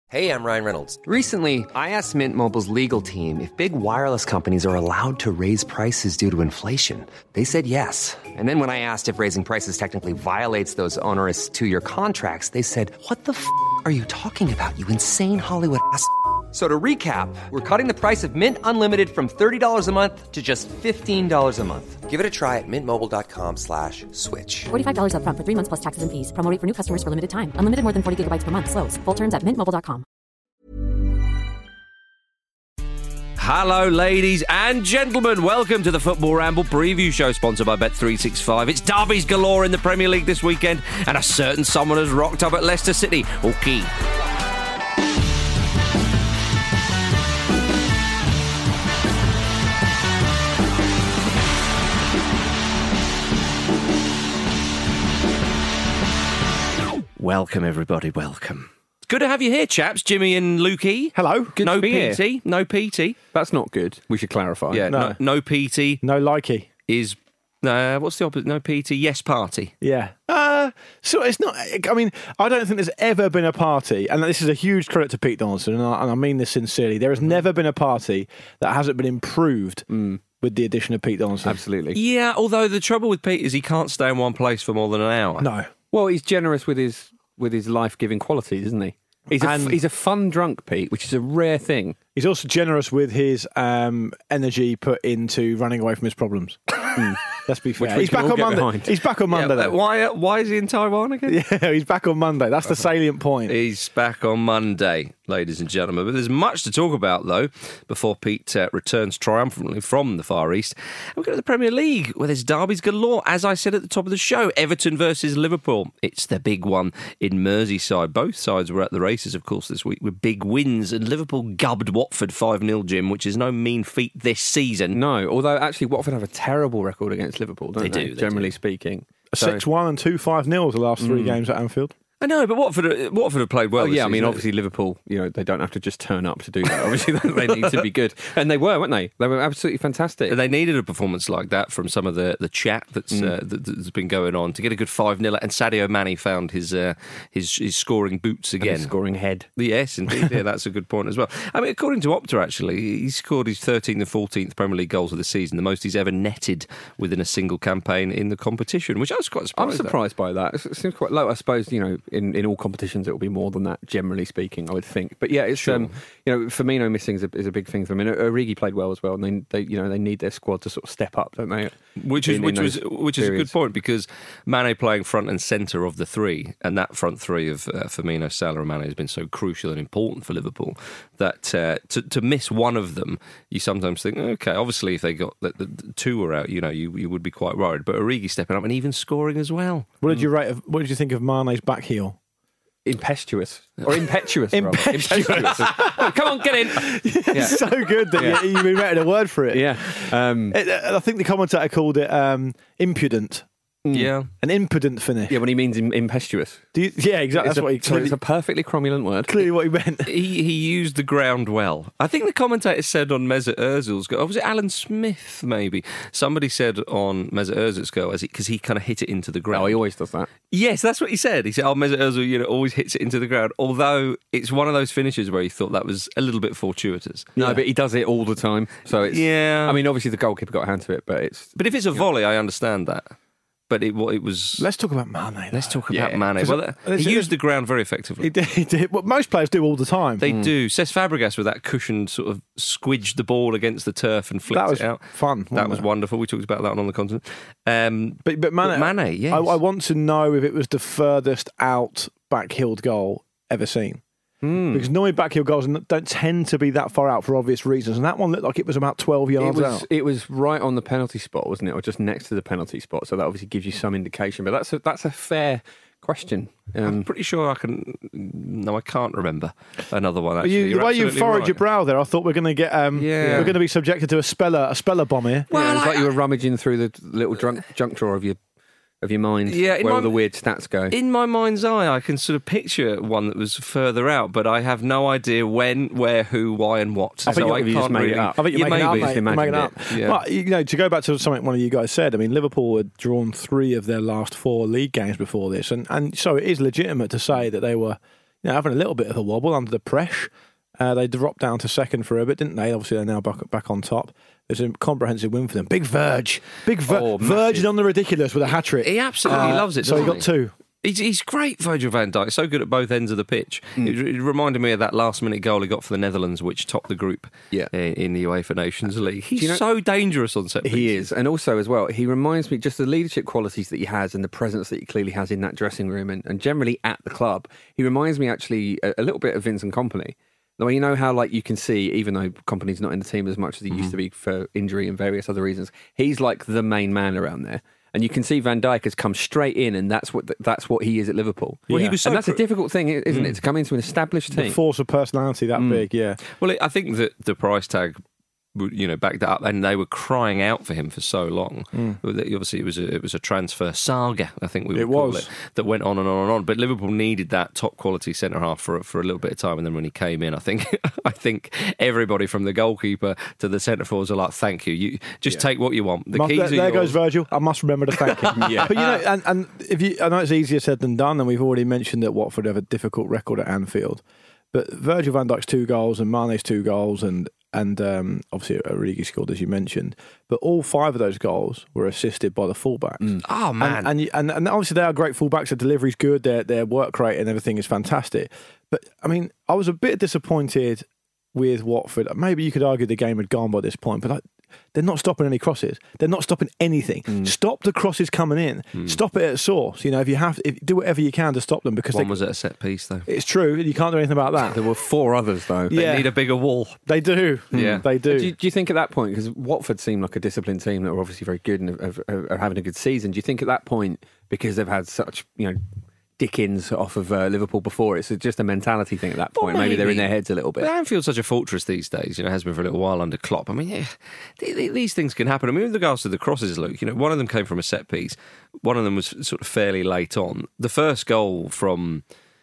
Hey, I'm Ryan Reynolds. Recently, I asked Mint Mobile's legal team if big wireless companies are allowed to raise prices due to inflation. They said yes. And then when I asked if raising prices technically violates those onerous two-year contracts, they said, "What the f*** are you talking about, you insane Hollywood ass?" So to recap, we're cutting the price of Mint Unlimited from $30 a month to just $15 a month. Give it a try at mintmobile.com/switch. $45 up front for 3 months plus taxes and fees. Promo rate for new customers for limited time. Unlimited more than 40 gigabytes per month. Slows full terms at mintmobile.com. Hello, ladies and gentlemen. Welcome to the Football Ramble preview show sponsored by Bet365. It's derbies galore in the Premier League this weekend, and a certain someone has rocked up at Leicester City. Okay. Welcome, everybody. Welcome. Good to have you here, chaps. Jimmy and Lukey. Hello. Good no to be PT. here. No PT. That's not good. We should clarify. Yeah. No PT No likey. is. What's the opposite? No PT. Yes, party. Yeah. So it's not. I mean, I don't think there's ever been a party, and this is a huge credit to Pete Donaldson, and I mean this sincerely. There has never been a party that hasn't been improved with the addition of Pete Donaldson. Absolutely. Yeah. Although the trouble with Pete is he can't stay in one place for more than an hour. No. Well, he's generous with his life-giving qualities, isn't he? He's a fun drunk, Pete, which is a rare thing. He's also generous with his energy put into running away from his problems. Let's be fair. we He's can back all on get Monday. behind. He's back on Monday, though. Why is he in Taiwan again? Yeah, he's back on Monday. That's the salient point. He's back on Monday, ladies and gentlemen. But there's much to talk about, though, before Pete returns triumphantly from the Far East. And we've got the Premier League, where there's derbies galore. As I said at the top of the show, Everton versus Liverpool. It's the big one in Merseyside. Both sides were at the races, of course, this week with big wins. And Liverpool gubbed Watford 5-0, Jim, which is no mean feat this season. No, although actually Watford have a terrible record against Liverpool, don't they? Generally speaking. 6-1 and 2 5-0 the last 3 games at Anfield. I know, but Watford have played well. Oh, yeah, I this mean, season. obviously Liverpool, they don't have to just turn up to do that. Obviously, they need to be good. And they were, weren't they? They were absolutely fantastic. They needed a performance like that from some of the chat that's been going on to get a good 5-0. And Sadio Mane found his scoring boots again. And his scoring head. Yes, indeed. Yeah, that's a good point as well. I mean, according to Opta, actually, he scored his 13th and 14th Premier League goals of the season, the most he's ever netted within a single campaign in the competition, which I was quite surprised I'm surprised by that. It seems quite low. I suppose, in all competitions, it will be more than that, generally speaking, I would think. But yeah, it's Firmino missing is a big thing for them. Origi played well as well, and they need their squad to sort of step up, don't they? Which is a good point, because Mane playing front and centre of the three, and that front three of Firmino, Salah, and Mane has been so crucial and important for Liverpool that to miss one of them, you sometimes think, okay, obviously if they got the two were out, you would be quite worried. But Origi stepping up and even scoring as well. What did you think of Mane's back heel? Impetuous. Or impetuous, Impetuous. Come on, get in. It's so good that you've been writing a word for it. Yeah. I think the commentator called it impudent. Yeah. An impudent finish. Yeah, when he means impetuous. Yeah, exactly. That's what he it's a perfectly cromulent word. Clearly what he meant. He used the ground well. I think the commentator said on Mesut Ozil's goal, was it Alan Smith maybe? Somebody said on Mesut Ozil's goal, because he kind of hit it into the ground. Oh, he always does that. Yes, that's what he said. He said, Mesut Ozil, always hits it into the ground. Although it's one of those finishes where he thought that was a little bit fortuitous. No, but he does it all the time. So it's, I mean, obviously the goalkeeper got a hand to it, but it's. But if it's a volley, I understand that. But it was. Let's talk about Mane. Though. Let's talk about Mane. Well, he used the ground very effectively. He did. What most players do all the time. They do. Cesc Fabregas with that cushioned sort of squidged the ball against the turf and flicked it out. Fun. That was wonderful. We talked about that on the continent. But Mane, yes. I want to know if it was the furthest out back-heeled goal ever seen. Because normally back-heel goals don't tend to be that far out for obvious reasons, and that one looked like it was about 12 yards out. It was right on the penalty spot, wasn't it, or just next to the penalty spot? So that obviously gives you some indication. But that's a fair question. I'm pretty sure I can. No, I can't remember another one. Actually, the way you furrowed your brow there, I thought we're going to get. We're going to be subjected to a speller bomb here. Well, it's like you were rummaging through the little junk drawer of your mind, where all the weird stats go. In my mind's eye, I can sort of picture one that was further out, but I have no idea when, where, who, why, and what. I think you just made it up. I think you're making it up. Yeah. But, to go back to something one of you guys said, I mean, Liverpool had drawn 3 of their last 4 league games before this, and so it is legitimate to say that they were, having a little bit of a wobble under the press. They dropped down to second for a bit, didn't they? Obviously, they're now back on top. There's a comprehensive win for them. Big Verge. Verge on the ridiculous with a hat-trick. He absolutely loves it, So doesn't he got two. He's great, Virgil van Dijk. So good at both ends of the pitch. It reminded me of that last-minute goal he got for the Netherlands, which topped the group in the UEFA Nations League. He's so dangerous on set pieces. He is. And also, as well, he reminds me just the leadership qualities that he has and the presence that he clearly has in that dressing room and generally at the club. He reminds me, actually, a little bit of Vincent Kompany. Well, you know how, like, you can see, even though Kompany's not in the team as much as he used to be for injury and various other reasons, he's like the main man around there. And you can see Van Dijk has come straight in, and that's what he is at Liverpool. Well, he was so and that's a difficult thing, isn't it, to come into an established team? The force of personality that big, yeah. Well, I think that the price tag, backed that up, and they were crying out for him for so long. Obviously, it was a transfer saga, I think we would call it, that went on and on and on. But Liverpool needed that top quality centre half for a little bit of time, and then when he came in, I think everybody from the goalkeeper to the centre forwards are like, "Thank you. You just take what you want. The keys are there yours." goes Virgil. I must remember to thank him. But and I know it's easier said than done, and we've already mentioned that Watford have a difficult record at Anfield. But Virgil van Dijk's 2 goals and Mane's 2 goals and obviously Origi scored, as you mentioned. But all 5 of those goals were assisted by the fullbacks. Oh, man. And obviously they are great fullbacks. Their delivery's good. Their work rate and everything is fantastic. But, I mean, I was a bit disappointed with Watford. Maybe you could argue the game had gone by this point, but they're not stopping any crosses. They're not stopping anything. Stop the crosses coming in. Stop it at source. Do whatever you can to stop them, because one was at a set piece, though. It's true. You can't do anything about that. There were 4 others, though. They need a bigger wall. They do. Yeah, they do. Do you think at that point, because Watford seemed like a disciplined team that were obviously very good and are having a good season, do you think at that point, because they've had such Dickens off of Liverpool before, it's just a mentality thing at that point? Maybe they're in their heads a little bit. But Anfield's such a fortress these days, has been for a little while under Klopp. I mean, these things can happen. I mean, with regards to the crosses, Luke, one of them came from a set piece. One of them was sort of fairly late on. The first goal from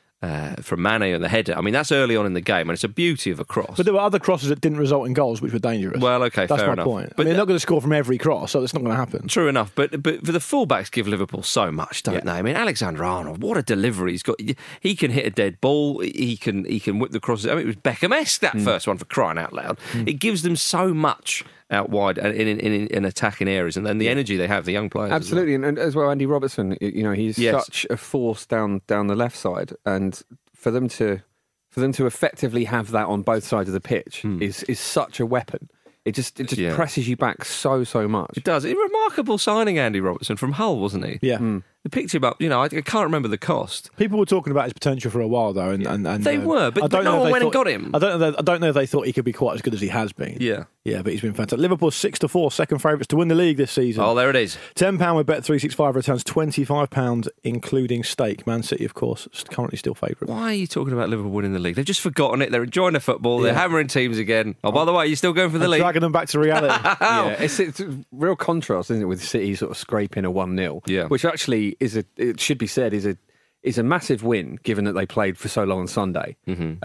Mane and the header, I mean, that's early on in the game, and it's a beauty of a cross. But there were other crosses that didn't result in goals, which were dangerous. Well, okay, that's fair my enough. point. But they're not going to score from every cross, so it's not going to happen. True enough, but for the fullbacks give Liverpool so much, don't they? I mean, Alexander-Arnold, what a delivery he's got! He can hit a dead ball. He can whip the crosses. I mean, it was Beckham-esque, that first one, for crying out loud. It gives them so much out wide in attacking areas, and then the energy they have, the young players. Absolutely, and as well, Andy Robertson. He's such a force down the left side, and for them to effectively have that on both sides of the pitch is such a weapon. It just presses you back so much. It does. It's a remarkable signing, Andy Robertson, from Hull, wasn't he? Yeah. They picked him up. I can't remember the cost. People were talking about his potential for a while, though, and they were, but no one went and got him. I don't know if they thought he could be quite as good as he has been. Yeah, but he's been fantastic. Liverpool 6-4, second favourites to win the league this season. Oh, there it is. £10 with Bet365 returns £25, including stake. Man City, of course, currently still favourite. Why are you talking about Liverpool winning the league? They've just forgotten it. They're enjoying their football. They're hammering teams again. Oh, by the way, you're still going for the league. Dragging them back to reality. It's a real contrast, isn't it, with City sort of scraping a 1-0. Yeah. Which actually it should be said is a massive win, given that they played for so long on Sunday.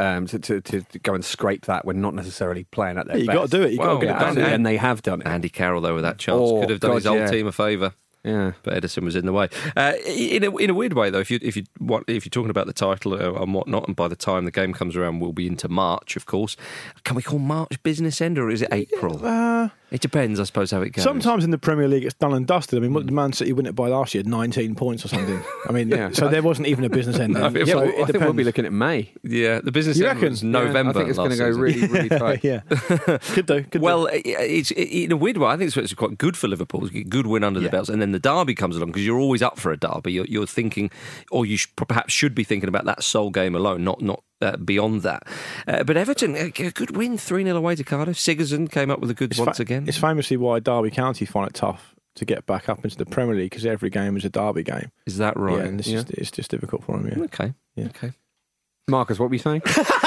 To go and scrape that when not necessarily playing at their best. You've got to do it. You've got to get it done. And they have done it. Andy Carroll, though, with that chance, could have done his old team a favour. Yeah, but Edison was in the way. In a weird way, though, if you're talking about the title and whatnot, and by the time the game comes around, we'll be into March, of course. Can we call March business end, or is it April? It depends, I suppose, how it goes. Sometimes in the Premier League, it's done and dusted. I mean, what did Man City win it by last year? 19 points or something. I mean, so there wasn't even a business end. I think we'll be looking at May. Yeah, the business end was November. I think it's going to go really, really tight. Yeah, could do. Well, it's in a weird way. I think it's quite good for Liverpool. Good win under the belts, and then the derby comes along, because you're always up for a derby. You're thinking, or you perhaps should be thinking about that sole game alone, not beyond that. But Everton, a good win, 3-0 away to Cardiff. Sigurdsson came up with a good once again. It's famously why Derby County find it tough to get back up into the Premier League, because every game is a derby game. Is that right? Yeah, and it's just difficult for them. Yeah. Okay. Yeah. Okay. Marcus, what were you saying?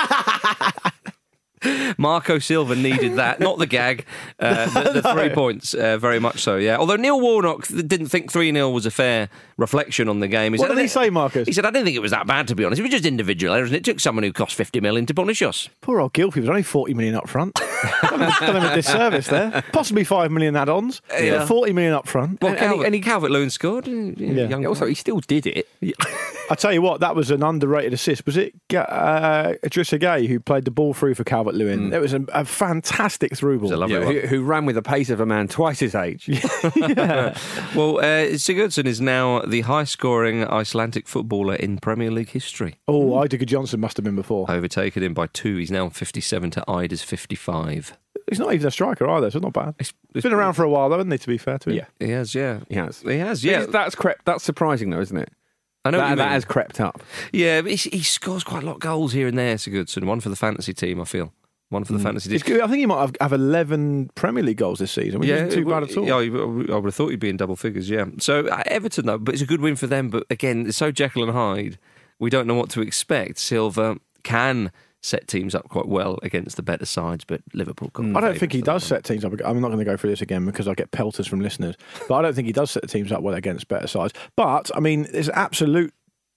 Marco Silva needed that, not the gag. The 3 points, very much so, yeah. Although Neil Warnock didn't think 3-0 was a fair reflection on the game. What did he say, Marcus? He said, I didn't think it was that bad, to be honest. It was just individual errors, and it took someone who cost 50 million to punish us. Poor old Gylfi was only 40 million up front. Done him a disservice there. Possibly 5 million add-ons, Yeah. 40 million up front. Well, and he Calvert-Lewin scored. Young Also, he still did it. I tell you what, that was an underrated assist. Was it Idrissa Gueye who played the ball through for Calvert-Lewin? It was a fantastic through ball. a lovely one. Who ran with the pace of a man twice his age. Well, Sigurdsson is now the high-scoring Icelandic footballer in Premier League history. Oh, Eidur Johnson must have been before. Overtaken him by 2. He's now 57 to Ida's 55. He's not even a striker either, so it's not bad. He's been around for a while, though, hasn't he, to be fair to him? Yeah. He has, yeah. He has. He has, yeah. That's surprising, though, isn't it? I know what you that mean. has crept up. Yeah, but he scores quite a lot of goals here and there, Sigurdsson. One for the fantasy team, I feel. One for the fantasy team. It's good. I think he might have 11 Premier League goals this season, which isn't too bad at all. Yeah, I would have thought he'd be in double figures, yeah. So Everton, though, but it's a good win for them. But again, it's so Jekyll and Hyde. We don't know what to expect. Silva can set teams up quite well against the better sides, but Liverpool can't. I don't think he does set teams up. I'm not going to go through this again because I get pelters from listeners. But I don't think he does set the teams up well against better sides. But, I mean, there's an absolute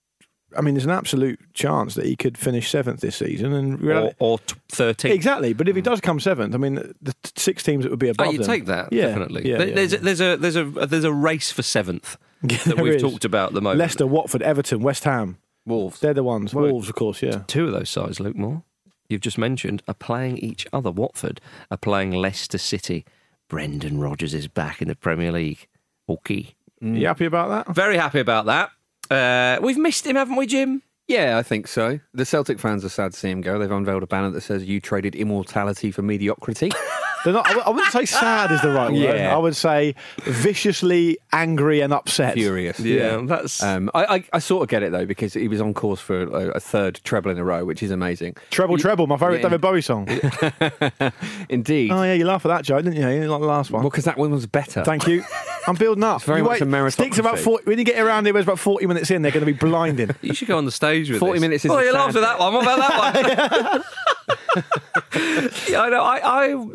chance that he could finish 7th this season. Or 13th. Exactly. But if he does come 7th, I mean, the 6 teams that would be above you them. take that, Yeah, definitely. yeah, There's a race for 7th that There we've is. talked about at the moment. Leicester, Watford, Everton, West Ham. Wolves. They're the ones. Wolves, of course, yeah. 2 of those sides, Luke Moore, you've just mentioned, are playing each other. Watford are playing Leicester City. Brendan Rodgers is back in the Premier League. Okay. You happy about that? Very happy about that. We've missed him, haven't we, Jim? Yeah, I think so. The Celtic fans are sad to see him go. They've unveiled a banner that says, "You traded immortality for mediocrity." They're not, I wouldn't say sad is the right word. Yeah. I would say viciously angry and upset. Furious. That's... I sort of get it, though, because he was on course for a third treble in a row, which is amazing. Treble, my favourite David Bowie song. Indeed. Oh, yeah, you laughed at that joke, didn't you? You didn't like the last one. Well, because that one was better. Thank you. I'm building up. very You much wait. a meritocracy. Sticks about 40, when you get around here, it's about 40 minutes in, they're going to be blinding. You should go on the stage with 40 this. minutes is Oh, a you sad laughed at that one. What about that one? Yeah, I know.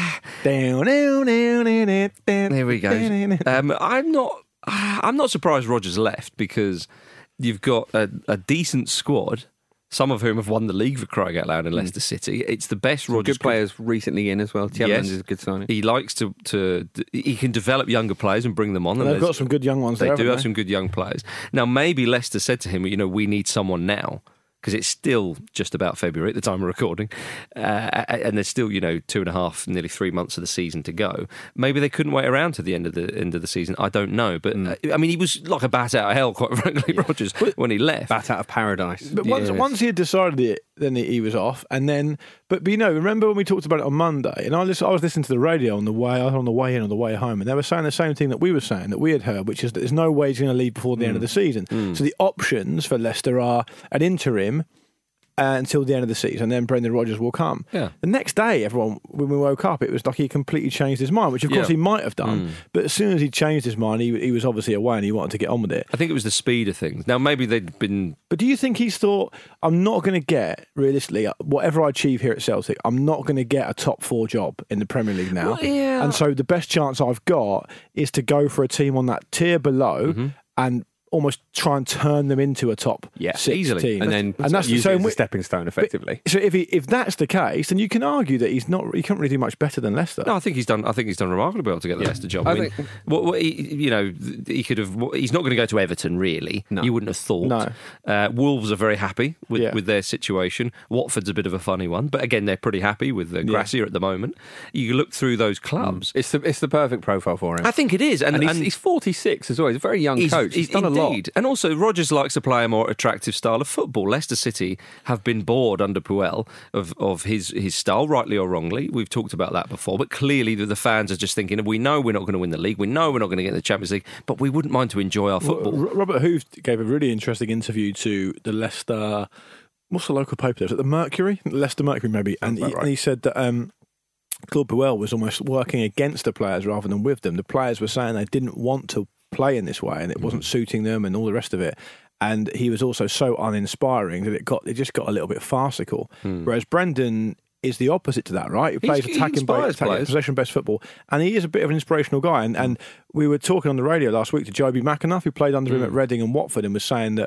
There we go. I'm not surprised Rodgers left because you've got a decent squad, some of whom have won the league for crying out loud in Leicester City. It's the best Rodgers. Good players recently in as well. Tielemans is a good signing. He likes to he can develop younger players and bring them on. And They've got some good young ones They there. do haven't have some good young players. Now, maybe Leicester said to him, we need someone now. Because it's still just about February at the time of recording, and there's still 2.5, nearly 3 months of the season to go. Maybe they couldn't wait around to the end of the season. I don't know, but I mean, he was like a bat out of hell, quite frankly, Rodgers, when he left. Bat out of paradise. But once he had decided it, then he was off. And then, but remember when we talked about it on Monday? And I was listening to the radio on the way in, on the way home, and they were saying the same thing that we were saying, that we had heard, which is that there's no way he's going to leave before the end of the season. So the options for Leicester are an interim until the end of the season, and then Brendan Rodgers will come. Yeah. The next day, when we woke up, it was like he completely changed his mind, which of course he might have done. But as soon as he changed his mind, he was obviously away and he wanted to get on with it. I think it was the speed of things. Now, maybe they'd been... But do you think he's thought, I'm not going to get, realistically, whatever I achieve here at Celtic, I'm not going to get a top 4 job in the Premier League now. Well, yeah. And so the best chance I've got is to go for a team on that tier below and almost try and turn them into a top 6 easily. team. And then that's use so it as a stepping stone, effectively. So if that's the case, then you can argue that he can't really do much better than Leicester. No, I think he's done remarkably well to get the Leicester job. I mean, he could have. He's not going to go to Everton, really. No. You wouldn't have thought. No. Wolves are very happy with their situation. Watford's a bit of a funny one, but again, they're pretty happy with Gracia at the moment. You look through those clubs. It's the perfect profile for him. I think it is, and he's 46 as well. He's a very young coach. He's done a lot. And also, Rodgers likes to play a more attractive style of football. Leicester City have been bored under Puel of his style, rightly or wrongly. We've talked about that before, but clearly the fans are just thinking, we know we're not going to win the league, we know we're not going to get in the Champions League, but we wouldn't mind to enjoy our football. Robert Hooves gave a really interesting interview to the Leicester... What's the local paper there? Is it the Mercury? Leicester Mercury, maybe. And he said that Claude Puel was almost working against the players rather than with them. The players were saying they didn't want to play in this way and it wasn't suiting them and all the rest of it. And he was also so uninspiring that it just got a little bit farcical. Whereas Brendan is the opposite to that, right? He plays attacking possession-based football, and he is a bit of an inspirational guy. And we were talking on the radio last week to Joby McAnuff, who played under him at Reading and Watford, and was saying that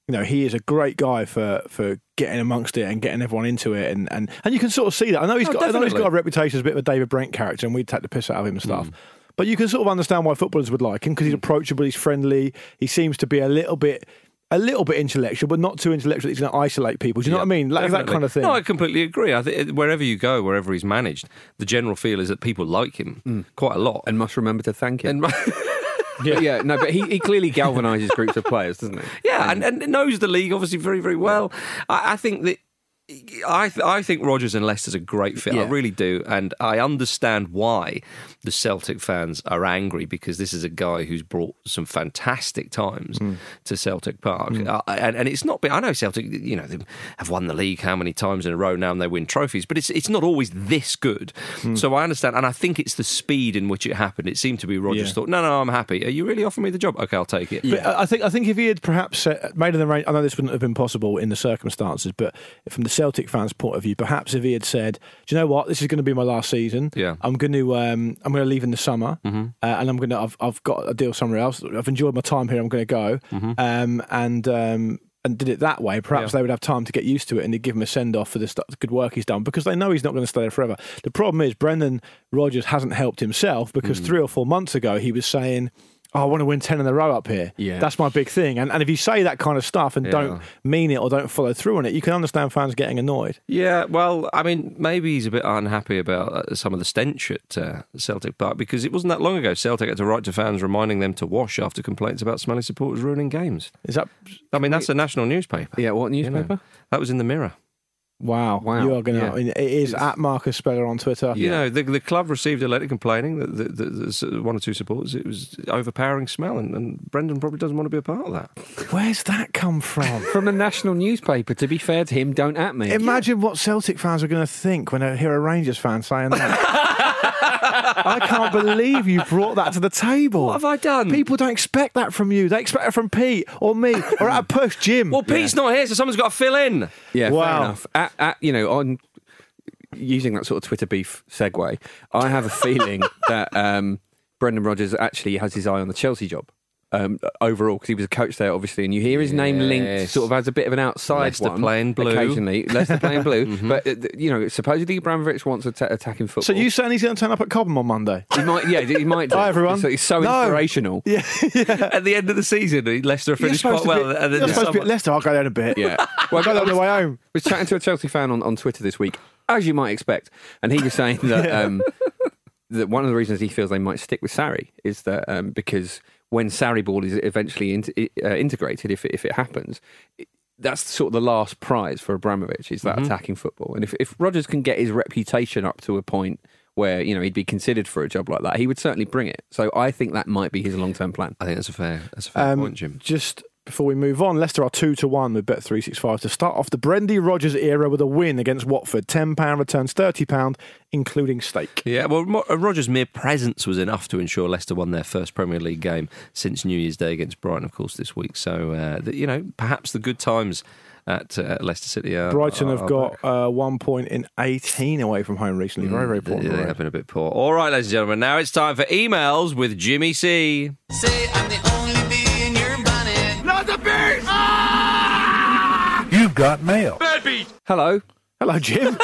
he is a great guy for getting amongst it and getting everyone into it, and you can sort of see that. I know he's got a reputation as a bit of a David Brent character, and we'd take the piss out of him and stuff. But you can sort of understand why footballers would like him because he's approachable, he's friendly, he seems to be a little bit intellectual, but not too intellectual that he's going to isolate people. Do you know what I mean? Like that kind of thing. No, I completely agree. I think wherever you go, wherever he's managed, the general feel is that people like him quite a lot. And must remember to thank him. No, but he clearly galvanises groups of players, doesn't he? Yeah, and knows the league obviously very, very well. I think that I think Rodgers and Leicester's a great fit. I really do, and I understand why the Celtic fans are angry because this is a guy who's brought some fantastic times to Celtic Park, and it's not been. I know Celtic, they have won the league how many times in a row now, and they win trophies, but it's not always this good. So I understand, and I think it's the speed in which it happened. It seemed to be Rodgers thought, no, I'm happy. Are you really offering me the job? Okay, I'll take it. But I think if he had perhaps made an arrangement, I know this wouldn't have been possible in the circumstances, but from the Celtic fans' point of view, perhaps if he had said, "Do you know what? This is going to be my last season. I'm going to leave in the summer, and I've got a deal somewhere else. I've enjoyed my time here. I'm going to go." And did it that way, perhaps they would have time to get used to it and they'd give him a send-off for the good work he's done because they know he's not going to stay there forever. The problem is Brendan Rodgers hasn't helped himself because 3 or 4 months ago he was saying, I want to win 10 in a row up here. Yeah. That's my big thing. And if you say that kind of stuff and don't mean it or don't follow through on it, you can understand fans getting annoyed. Yeah, well, I mean, maybe he's a bit unhappy about some of the stench at Celtic Park because it wasn't that long ago Celtic had to write to fans reminding them to wash after complaints about smelly supporters ruining games. Is that? I mean, that's a national newspaper. Yeah, what newspaper? That was in the Mirror. Wow. You are going to... I mean, it is at Marcus Speller on Twitter. You know, the club received a letter complaining that one or two supporters, it was overpowering smell, and Brendan probably doesn't want to be a part of that. Where's that come from? From a national newspaper. To be fair to him, don't at me. Imagine what Celtic fans are going to think when they hear a Rangers fan saying that. I can't believe you brought that to the table. What have I done? People don't expect that from you. They expect it from Pete or me or at a push, Jim. Well, Pete's not here, so someone's got to fill in. Yeah, fair enough. On using that sort of Twitter beef segue, I have a feeling that Brendan Rodgers actually has his eye on the Chelsea job. Overall, because he was a coach there, obviously, and you hear his name linked sort of as a bit of an outside Leicester one. Playing blue. Occasionally. Leicester playing blue. But, supposedly Abramovich wants attacking football. So you saying he's going to turn up at Cobham on Monday? He might do. Hi, everyone. He's so inspirational. Yeah. At the end of the season, Leicester finished quite well. You're supposed to be at Leicester. I'll go down a bit. Yeah. Well, I'll go on the way home. I was chatting to a Chelsea fan on Twitter this week, as you might expect, and he was saying that that one of the reasons he feels they might stick with Sarri is that because when Sarri ball is eventually integrated, if it happens, that's sort of the last prize for Abramovich, is that attacking football. And if Rodgers can get his reputation up to a point where he'd be considered for a job like that, he would certainly bring it. So I think that might be his long-term plan. I think that's a fair point, Jim. Just before we move on, Leicester are 2-1 with Bet365 to start off the Brendan Rodgers era with a win against Watford. £10 returns £30, including stake. Yeah, well, Rodgers' mere presence was enough to ensure Leicester won their first Premier League game since New Year's Day against Brighton, of course, this week. So, perhaps the good times at Leicester City are... Brighton have got 1 point in 18 away from home recently. Very, very poor. They have been a bit poor. All right, ladies and gentlemen, now it's time for emails with Jimmy C. Say I'm the only bee in your bonnet. Not the bee! You've got mail. Bad bee! Hello, Jim.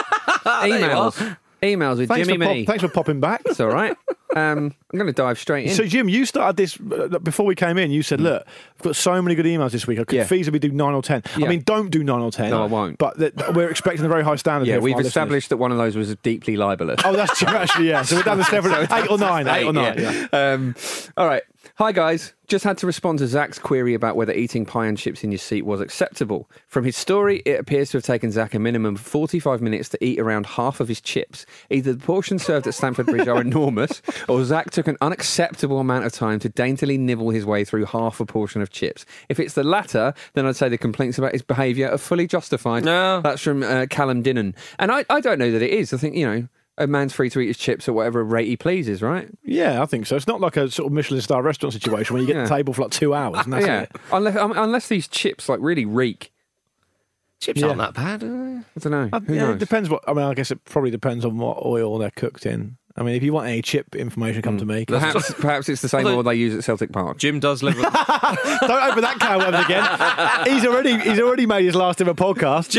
Emails with Jimmy Me. Thanks for popping back. It's all right. I'm going to dive straight in. So, Jim, you started this before we came in. You said, look, I've got so many good emails this week. I could feasibly do 9 or 10. Yeah. I mean, don't do 9 or 10. No, I won't. But we're expecting a very high standard. Yeah, here we've from our established that one of those was deeply libelous. Oh, that's true, actually, yeah. So we're down to 7, 8 or 9. 8 or 9, yeah. All right. Hi, guys. Just had to respond to Zach's query about whether eating pie and chips in your seat was acceptable. From his story, it appears to have taken Zach a minimum of 45 minutes to eat around half of his chips. Either the portions served at Stamford Bridge are enormous, or Zach took an unacceptable amount of time to daintily nibble his way through half a portion of chips. If it's the latter, then I'd say the complaints about his behaviour are fully justified. No. That's from Callum Dinnan. And I don't know that it is. I think, a man's free to eat his chips at whatever rate he pleases, right? Yeah, I think so. It's not like a sort of Michelin star restaurant situation where you get the table for like 2 hours and that's it. Unless these chips really reek. Chips aren't that bad, are they? I don't know. Who knows? It depends I guess it probably depends on what oil they're cooked in. I mean, if you want any chip information, come to me. Perhaps it's the same one they use at Celtic Park. Jim does live. Don't open that can of worms again. He's already made his last ever podcast.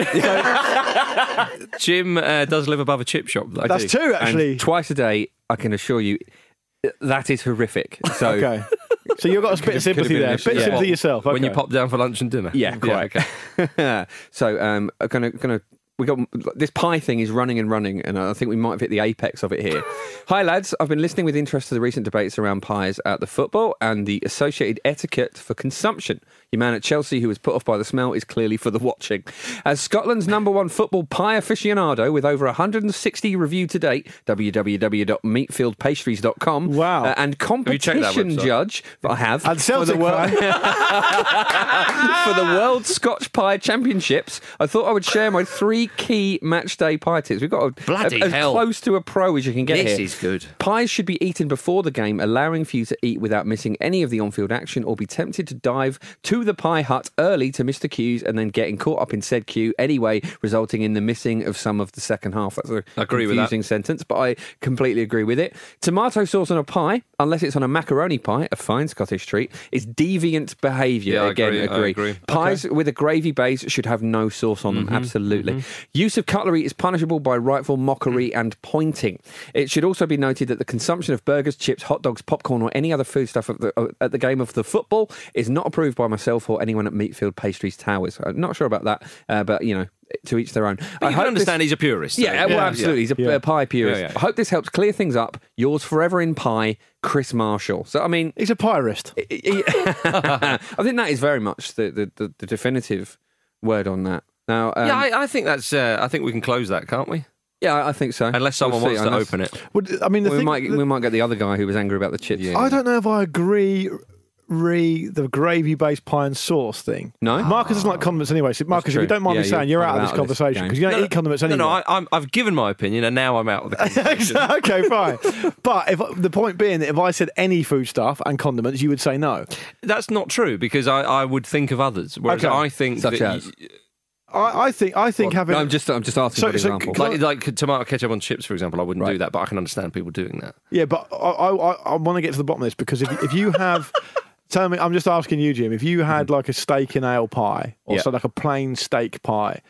Jim does live above a chip shop. Though. That's true, actually. And twice a day, I can assure you, that is horrific. So, Okay. So you've got a bit of sympathy there. Bit of sympathy yourself. When you Okay. pop down for lunch and dinner. yeah, quite. okay. So, we got this pie thing is running, and I think we might have hit the apex of it here. Hi lads, I've been listening with interest to the recent debates around pies at the football and the associated etiquette for consumption. Your man at Chelsea, who was put off by the smell, is clearly for the watching. As Scotland's #1 football pie aficionado, with over 160 reviewed to date, www.meatfieldpastries.com. Wow. And you checked that competition website? judge, I have, And Celtic for the World Scotch Pie Championships, I thought I would share my 3 key match day pie tips. We've got Bloody as hell. close to a pro as you can get This here. is good. Pies should be eaten before the game, allowing for you to eat without missing any of the on-field action, or be tempted to dive to the pie hut early to miss the cues and then getting caught up in said queue anyway, resulting in the missing of some of the second half. That's a Agree with that. confusing sentence, but I completely agree with it. Tomato sauce on a pie, unless it's on a macaroni pie, a fine Scottish treat, is deviant behaviour. Yeah, I Again, agree. Pies with a gravy base should have no sauce on them, absolutely. Use of cutlery is punishable by rightful mockery and pointing. It should also be noted that the consumption of burgers, chips, hot dogs, popcorn, or any other food stuff at the game of the football is not approved by myself or anyone at Meatfield Pastries Towers. I'm not sure about that, but, you know, to each their own. But you can understand he's a purist. so- Yeah, well, absolutely. He's a pie purist. Yeah. I hope this helps clear things up. Yours forever in pie, Chris Marshall. So, I mean, He's a pyrist. I think that is very much the definitive word on that. Now, Yeah, I think that's. I think we can close that, can't we? yeah, I think so. Unless someone We'll see. wants to open it. Well, I mean, the we thing, might get the other guy who was angry about the chips. Yeah. I don't know if I agree. The gravy-based pie and sauce thing. No? Marcus doesn't like condiments anyway. So Marcus, if true. you don't mind Yeah, me saying, you're you're out of kind this of out of this conversation because you don't eat condiments anyway. No, I've given my opinion and now I'm out of the conversation. Okay, fine. But if the point being that if I said any food stuff and condiments, you would say no. That's not true because I would think of others. Whereas Okay. I think Such that as? I think having. No, I'm just asking for an example. like tomato ketchup on chips, for example, I wouldn't do that, but I can understand people doing that. Yeah, but I want to get to the bottom of this because if you have. Tell me, I'm just asking you, Jim, if you had like a steak and ale pie or Yeah. so like a plain steak pie,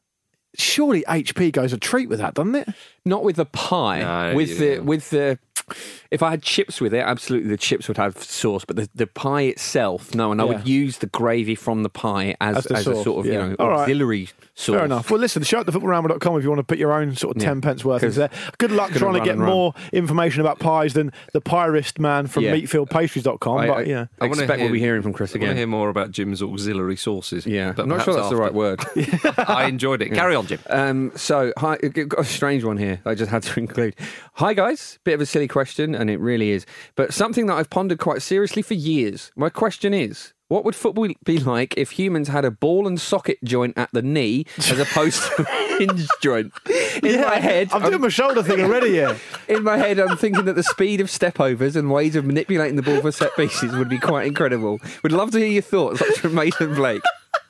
surely HP goes a treat with that, doesn't it? Not with the pie. No, with yeah. the. If I had chips with it, absolutely the chips would have sauce, but the pie itself, no, and I would use the gravy from the pie as the a sauce, sort of yeah. you know All right. auxiliary sauce. Fair enough. Well, listen, show at thefootballramble.com if you want to put your own sort of 10 pence worth into there. Good luck gonna trying to run get and run. more information about pies than the pyrist man from Yeah. meatfieldpastries.com. But, yeah. I expect we'll be hearing from Chris I want to again. hear more about Jim's auxiliary sources. Yeah, but I'm not sure perhaps that's the after. right word. I enjoyed it. Carry on, Jim. So, hi, got a strange one here I just had to include. Hi, guys. Bit of a silly question, and it really is, but something that I've pondered quite seriously for years. My question is, what would football be like if humans had a ball and socket joint at the knee as opposed to a hinge joint? In my head, I'm doing my shoulder thing already here. in my head, I'm thinking that the speed of stepovers and ways of manipulating the ball for set pieces would be quite incredible. Would love to hear your thoughts, like Mason Blake.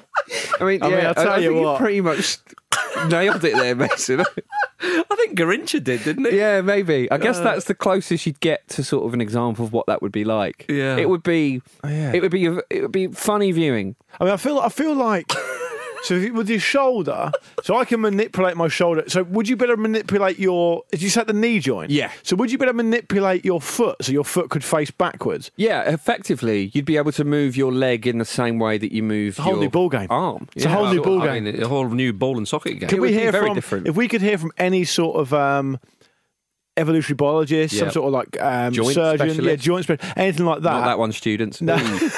I mean, I'll tell I you think what. pretty much nailed it there, Mason. I think Garincha did, didn't he? Yeah, maybe. I guess that's the closest you'd get to sort of an example of what that would be like. Yeah. It would be. Yeah. It would be funny viewing. I mean, I feel like. So if with your shoulder, so I can manipulate my shoulder. So would you better manipulate your? Did you say the knee joint? Yeah. So would you better manipulate your foot so your foot could face backwards? Yeah, effectively, you'd be able to move your leg in the same way that you move a whole your new ball game. arm. It's a whole new ball I game. mean, a whole new ball and socket game. Can It we would be hear very from? different. If we could hear from any sort of evolutionary biologist, some Yeah. sort of like Joint surgeon, specialist. joint specialist, anything like that. Not that one, students. No.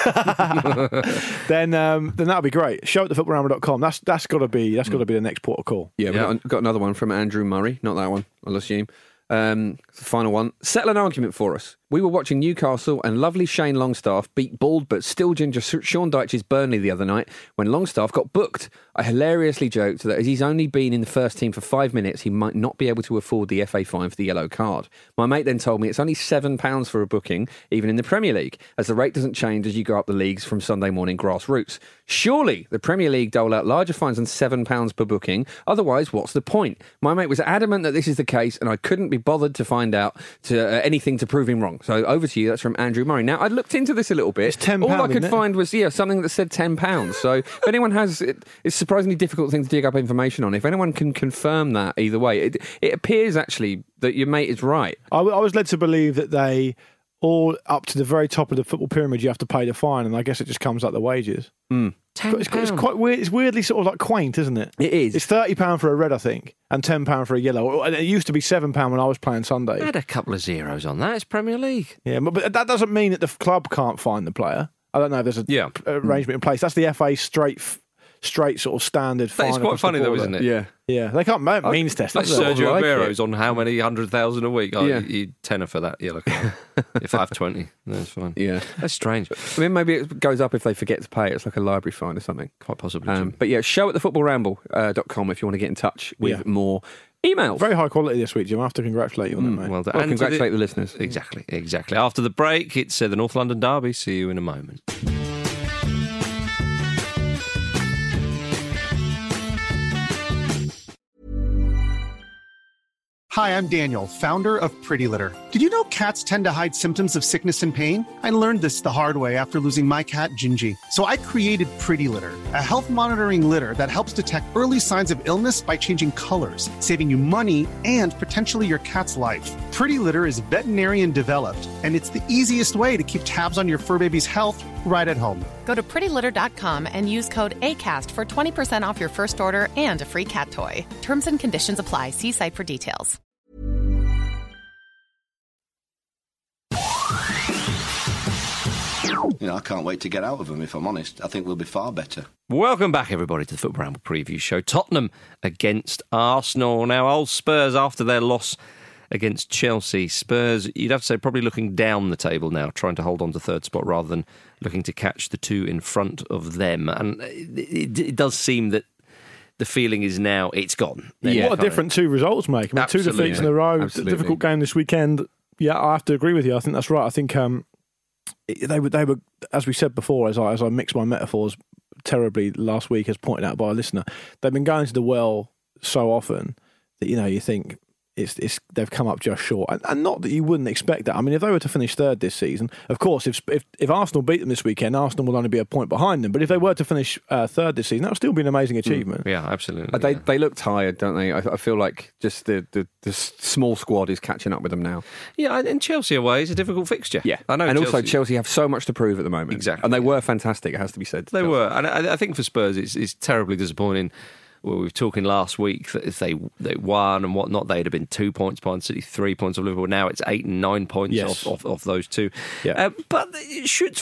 then that'd be great. Show at thefootballramble.com. That's got to be the next port of call. Yeah, Yeah. we've got another one from Andrew Murray. Not that one, I'll assume. The final one. Settle an argument for us. We were watching Newcastle and lovely Shane Longstaff beat bald but still ginger Sean Dyche's Burnley the other night when Longstaff got booked. I hilariously joked that as he's only been in the first team for 5 minutes, he might not be able to afford the FA fine for the yellow card. My mate then told me it's only £7 for a booking, even in the Premier League, as the rate doesn't change as you go up the leagues from Sunday morning grassroots. Surely the Premier League dole out larger fines than £7 per booking. Otherwise, what's the point? My mate was adamant that this is the case, and I couldn't be bothered to find out anything to prove him wrong. So over to you. That's from Andrew Murray. Now, I looked into this a little bit. It's £10, All I could isn't it? find was something that said £10. So if anyone has, it's a surprisingly difficult thing to dig up information on. If anyone can confirm that either way, it appears actually that your mate is right. I was led to believe that they all up to the very top of the football pyramid you have to pay the fine, and I guess it just comes out the wages. It's quite weird. It's weirdly sort of like quaint, isn't it? It is. It's £30 for a red, I think, and £10 for a yellow. And it used to be £7 when I was playing Sunday. Add a couple of zeros on that. It's Premier League. Yeah, but that doesn't mean that the club can't fine the player. I don't know if there's an arrangement in place. That's the FA straight sort of standard fine. It's quite funny though, isn't it? Yeah, they can't means test. Like That's Sergio Aguero's on how many 100,000 a week? Oh, Yeah. you tenner for that yellow card. If I have 20, that's fine. Yeah. That's strange. I mean, maybe it goes up if they forget to pay. It's like a library fine or something. Quite possibly. But yeah, show@thefootballramble.com if you want to get in touch with more emails. very high quality this week, Jim. I have to congratulate you on that, mate. well done. Well, And to congratulate the listeners. Exactly. After the break, it's the North London Derby. See you in a moment. Hi, I'm Daniel, founder of Pretty Litter. Did you know cats tend to hide symptoms of sickness and pain? I learned this the hard way after losing my cat, Gingy. So I created Pretty Litter, a health monitoring litter that helps detect early signs of illness by changing colors, saving you money and potentially your cat's life. Pretty Litter is veterinarian developed, and it's the easiest way to keep tabs on your fur baby's health right at home. Go to prettylitter.com and use code ACAST for 20% off your first order and a free cat toy. Terms and conditions apply. See site for details. You know, I can't wait to get out of them, if I'm honest. I think we'll be far better. Welcome back, everybody, to the Football Ramble preview show. Tottenham against Arsenal. Now, old Spurs, after their loss against Chelsea, Spurs, you'd have to say, probably looking down the table now, trying to hold on to third spot rather than looking to catch the two in front of them. And it does seem that the feeling is now it's gone. What a different two results make. I mean, two defeats in a row, difficult game this weekend. Yeah, I have to agree with you. I think that's right. I think they were, as we said before, as I mixed my metaphors terribly last week, as pointed out by a listener, they've been going to the well so often that you think it's they've come up just short, and not that you wouldn't expect that. I mean, if they were to finish third this season, of course, if Arsenal beat them this weekend, Arsenal will only be a point behind them. But if they were to finish third this season, that would still be an amazing achievement. Yeah, absolutely. They look tired, don't they? I feel like just the small squad is catching up with them now. Yeah, and Chelsea away is a difficult fixture. Yeah, I know. And also Chelsea have so much to prove at the moment. Exactly. And they were fantastic, it has to be said. They were. And I think for Spurs, it's terribly disappointing. Well, we were talking last week that if they won and whatnot, they'd have been 2 points behind City, 3 points of Liverpool. Now it's 8 and 9 points off those two. Yeah. But should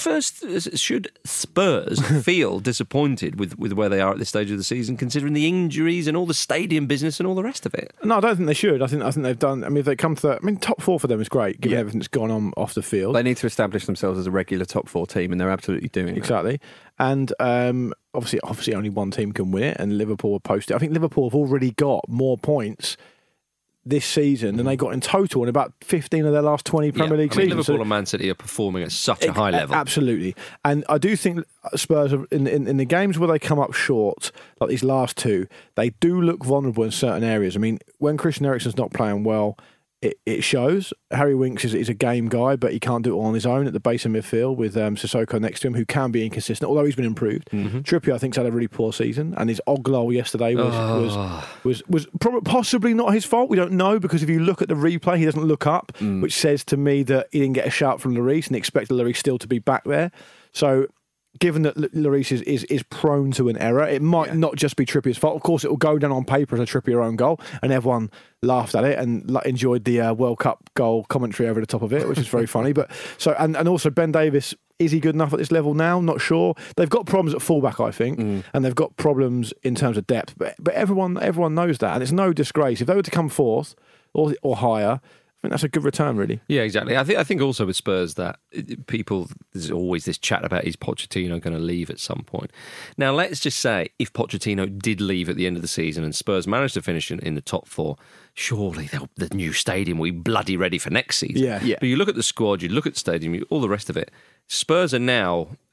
Spurs feel disappointed with where they are at this stage of the season, considering the injuries and all the stadium business and all the rest of it? No, I don't think they should. I think they've done. I mean, if they come to top four for them is great, given everything that's gone on off the field. They need to establish themselves as a regular top four team, and they're absolutely doing exactly. And obviously, only one team can win it, and Liverpool are posted. I think Liverpool have already got more points this season than they got in total in about 15 of their last 20 Premier League seasons. Liverpool and Man City are performing at such a high level. Absolutely. And I do think Spurs, in the games where they come up short, like these last two, they do look vulnerable in certain areas. I mean, when Christian Eriksen's not playing well, it shows. Harry Winks is a game guy, but he can't do it all on his own at the base of midfield with Sissoko next to him, who can be inconsistent, although he's been improved. Trippier, I think, has had a really poor season, and his Oglol yesterday was probably possibly not his fault. We don't know, because if you look at the replay, he doesn't look up, which says to me that he didn't get a shout from Lloris and expected Lloris still to be back there. So, given that Lloris is prone to an error, it might not just be Trippier's fault. Of course, it will go down on paper as a Trippier own goal, and everyone laughed at it and enjoyed the World Cup goal commentary over the top of it, which is very funny. But and also Ben Davies, is he good enough at this level now? Not sure. They've got problems at fullback, I think, and they've got problems in terms of depth. But everyone knows that, and it's no disgrace if they were to come fourth or higher. I think that's a good return, really. Yeah, exactly. I think also with Spurs that there's always this chat about, is Pochettino going to leave at some point? Now, let's just say if Pochettino did leave at the end of the season and Spurs managed to finish in the top four, surely the new stadium will be bloody ready for next season. Yeah. But you look at the squad, you look at the stadium, all the rest of it. Spurs are now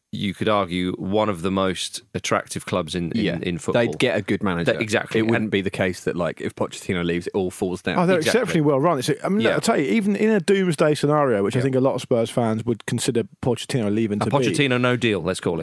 you could argue, one of the most attractive clubs in football. They'd get a good manager. Exactly. It wouldn't be the case that, like, if Pochettino leaves, it all falls down. Oh, they're exceptionally well run. I'll tell you, even in a doomsday scenario, which I think a lot of Spurs fans would consider Pochettino leaving to be. Pochettino no deal, let's call it.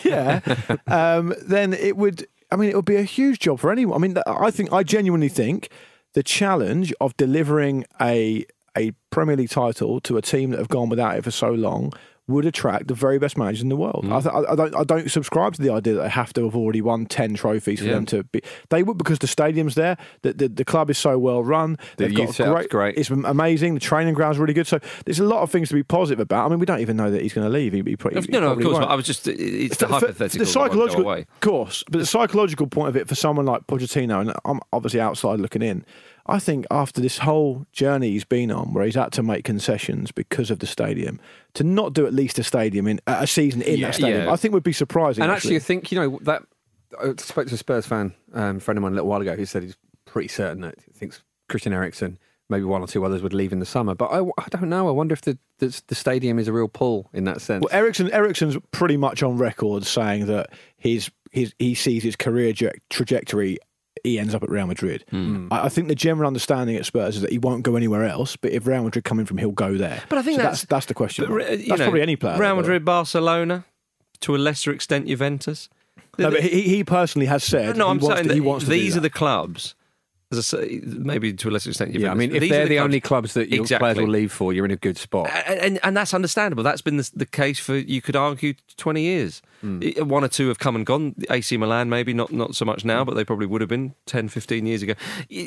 Then it would be a huge job for anyone. I mean, I genuinely think the challenge of delivering a Premier League title to a team that have gone without it for so long would attract the very best managers in the world. I don't subscribe to the idea that they have to have already won 10 trophies for them to be. They would, because the stadium's there. The club is so well run. The youth setup's great. It's amazing. The training ground's really good. So there's a lot of things to be positive about. I mean, we don't even know that he's going to leave. He of course. But I was just it's the hypothetical. The psychological, of course, but the psychological point of it for someone like Pochettino, and I'm obviously outside looking in. I think after this whole journey he's been on, where he's had to make concessions because of the stadium, to not do at least a season in that stadium, I think would be surprising. And actually, I think, that I spoke to a Spurs fan, friend of mine a little while ago, who said he's pretty certain that he thinks Christian Eriksen, maybe one or two others, would leave in the summer. But I don't know. I wonder if the stadium is a real pull in that sense. Well, Eriksen's pretty much on record saying that he sees his career trajectory. He ends up at Real Madrid. I think the general understanding at Spurs is that he won't go anywhere else, but if Real Madrid come in from, he'll go there. But I think that's the question. That's probably any player. Real Madrid, Barcelona, to a lesser extent Juventus. No, but he personally has said he wants to these do are the clubs. As I say, maybe to a lesser extent Juventus. Yeah, I mean, if they're the only clubs that your players will leave for, you're in a good spot. And that's understandable. That's been the case for, you could argue, 20 years. One or two have come and gone. AC Milan, maybe, not so much now, but they probably would have been 10, 15 years ago.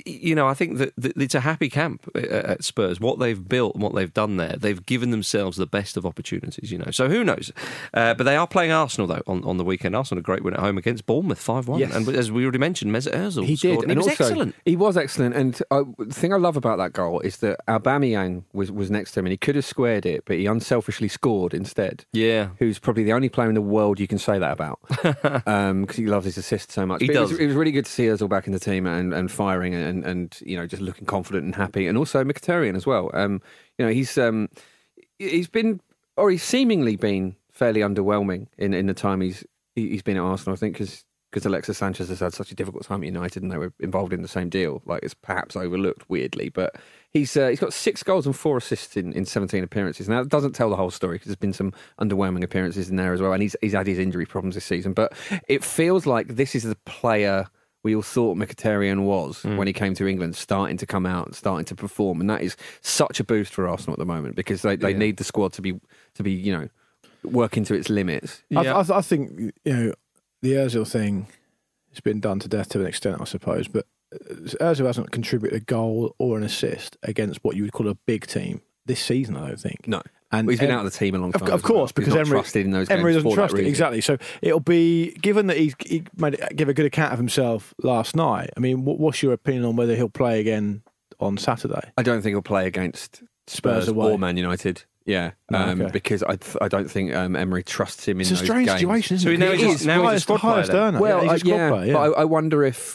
I think that it's a happy camp at Spurs. What they've built and what they've done there, they've given themselves the best of opportunities, So who knows? But they are playing Arsenal, though, on the weekend. Arsenal, a great win at home against Bournemouth, 5-1. Yes. And as we already mentioned, Mesut Ozil scored, and he was excellent. He was excellent, and the thing I love about that goal is that Aubameyang was next to him, and he could have squared it, but he unselfishly scored instead. Yeah, who's probably the only player in the world you can say that about, because he loves his assists so much. He does. It was really good to see Ozil back in the team and firing and just looking confident and happy, and also Mkhitaryan as well. He's seemingly been fairly underwhelming in the time he's been at Arsenal. I think because Alexis Sanchez has had such a difficult time at United and they were involved in the same deal. Like, it's perhaps overlooked weirdly, but he's got 6 goals and 4 assists in 17 appearances. Now, it doesn't tell the whole story because there's been some underwhelming appearances in there as well, and he's had his injury problems this season. But it feels like this is the player we all thought Mkhitaryan was when he came to England, starting to come out, starting to perform, and that is such a boost for Arsenal at the moment because they need the squad to be working to its limits. Yeah. I think the Ozil thing has been done to death to an extent, I suppose, but Ozil hasn't contributed a goal or an assist against what you would call a big team this season, I don't think. No. And he's been out of the team a long time. Of course, because Emery trusted in those games doesn't trust it. Reason. Exactly. So it'll be, given that he gave a good account of himself last night, I mean, what's your opinion on whether he'll play again on Saturday? I don't think he'll play against Spurs or Man United. Yeah, because I don't think Emery trusts him in those games. It's a strange situation, isn't it? So now he's a squad player. Well, he's a squad player, but I wonder if...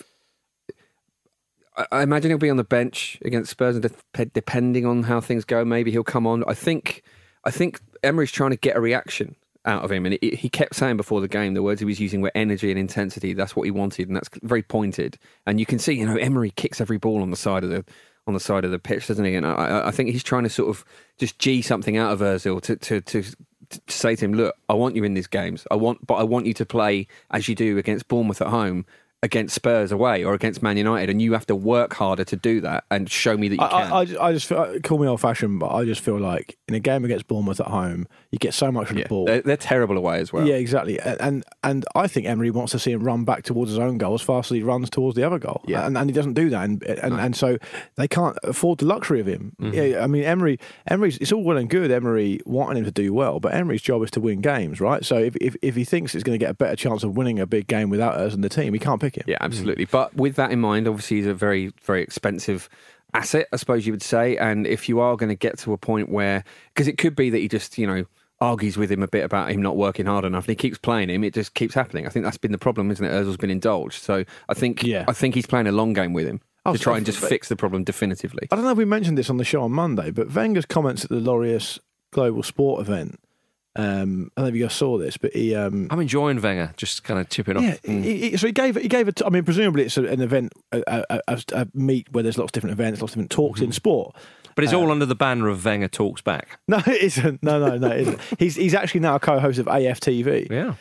I imagine he'll be on the bench against Spurs, and depending on how things go, maybe he'll come on. I think Emery's trying to get a reaction out of him, and he kept saying before the game the words he was using were energy and intensity. That's what he wanted, and that's very pointed. And you can see, Emery kicks every ball on the side of the pitch, doesn't he? And I think he's trying to sort of just G something out of Ozil to say to him, look, I want you in these games. I want you to play as you do against Bournemouth at home, against Spurs away, or against Man United, and you have to work harder to do that and show me that you can. I just feel, call me old-fashioned, but I just feel like in a game against Bournemouth at home, you get so much from the ball. They're terrible away as well. Yeah, exactly. And I think Emery wants to see him run back towards his own goal as fast as he runs towards the other goal. Yeah. And he doesn't do that, and so they can't afford the luxury of him. Mm-hmm. Yeah, I mean, Emery's. It's all well and good Emery wanting him to do well, but Emery's job is to win games, right? So if he thinks it's going to get a better chance of winning a big game without us in the team, he can't pick him. Yeah, absolutely. But with that in mind, obviously he's a very, very expensive asset, I suppose you would say. And if you are going to get to a point where, because it could be that he just, argues with him a bit about him not working hard enough, and he keeps playing him, it just keeps happening. I think that's been the problem, isn't it? Ozil's been indulged. So I think he's playing a long game with him to try and just fix the problem definitively. I don't know if we mentioned this on the show on Monday, but Wenger's comments at the Laureus Global Sport event I don't know if you guys saw this, but he. I'm enjoying Wenger just kind of chipping off. Yeah, so he gave it. I mean, presumably it's an event, a meet where there's lots of different events, lots of different talks in sport. But it's all under the banner of Wenger Talks Back. No, it isn't. No, it isn't. He's actually now a co-host of AFTV. Yeah.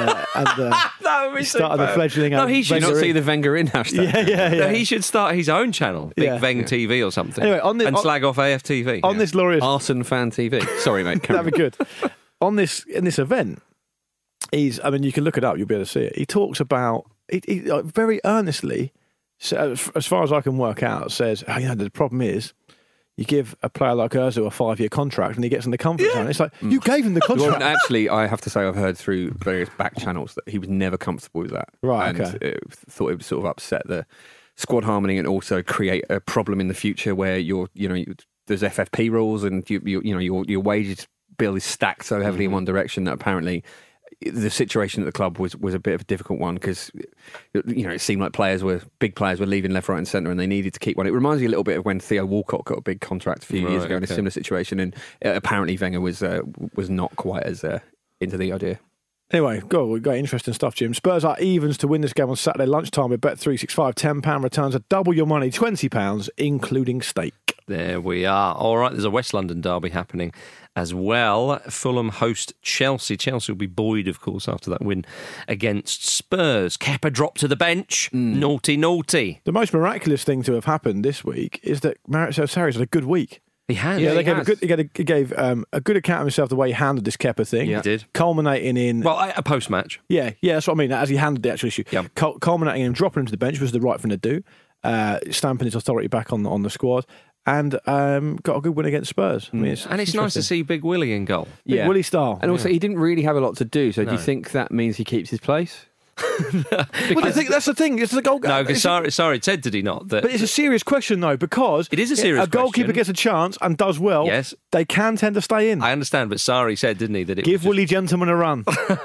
And he started the fledgling. No, he should not see the Wenger in hashtag. Yeah. No, he should start his own channel, Big Veng TV or something. Anyway, and slag off AFTV. On this glorious Arson Fan TV. Sorry, mate. That'd be good. In this event, you can look it up. You'll be able to see it. He talks about he very earnestly, so as far as I can work out, says, the problem is, you give a player like Ozil a 5-year contract and he gets in the comfort zone. It's like, you gave him the contract. Well, actually, I have to say I've heard through various back channels that he was never comfortable with that. Right, and thought it would sort of upset the squad harmony and also create a problem in the future where there's FFP rules and your wages bill is stacked so heavily in one direction that apparently the situation at the club was a bit of a difficult one because it seemed like big players were leaving left, right and centre and they needed to keep one. It reminds me a little bit of when Theo Walcott got a big contract a few years ago in a similar situation, and apparently Wenger was not quite as into the idea. Anyway, we've got interesting stuff, Jim. Spurs are evens to win this game on Saturday lunchtime with Bet365. £10 returns are double your money, £20, including stake. There we are. All right, there's a West London derby happening as well. Fulham host Chelsea. Chelsea will be buoyed, of course, after that win against Spurs. Kepa dropped to the bench. Naughty. The most miraculous thing to have happened this week is that Maurizio Sarri's had a good week. He has. Yeah, he gave a good account of himself the way he handled this Kepa thing. Yeah, he did. Culminating in... Well, a post-match. Yeah, that's what I mean, as he handled the actual issue. Yeah. Culminating in him dropping him to the bench was the right thing to do, stamping his authority back on the squad, and got a good win against Spurs. I mean, it's nice to see Big Willie in goal. Big Willie style. And also, he didn't really have a lot to do, so do you think that means he keeps his place? Well, I think that's the thing. It's the goal. No, because sorry, Ted, did he not? But it's a serious question, though, because it is a serious a goalkeeper question. gets a chance and does well. Yes, they can tend to stay in. I understand, but Sarri said, didn't he, that it give Willie Gentleman a run.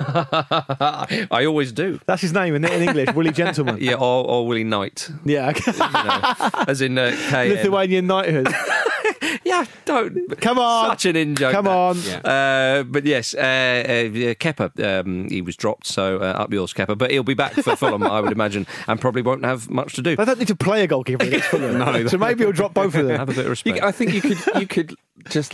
I always do. That's his name in English, Willie Gentleman. Yeah, or Willie Knight. Yeah, as in KM. Lithuanian knighthood. Yeah, don't. Come on. Such an in-joke. Come on. Yeah. But yes, Kepa, he was dropped, so up yours, Kepa. But he'll be back for Fulham, I would imagine, and probably won't have much to do. They don't need to play a goalkeeper against Fulham. No, so maybe he'll drop both of them. Have a bit of respect. I think you could just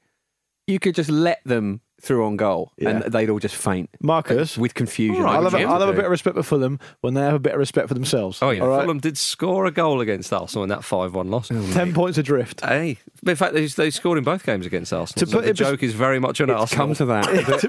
let them through on goal and they'd all just faint. Marcus. With confusion. Right, I'll have a bit of respect for Fulham when they have a bit of respect for themselves. Oh, yeah. All right? Fulham did score a goal against Arsenal in that 5-1 loss. 10 points adrift. Hey. But in fact, they scored in both games against Arsenal. So the joke is very much on Arsenal. Come to that.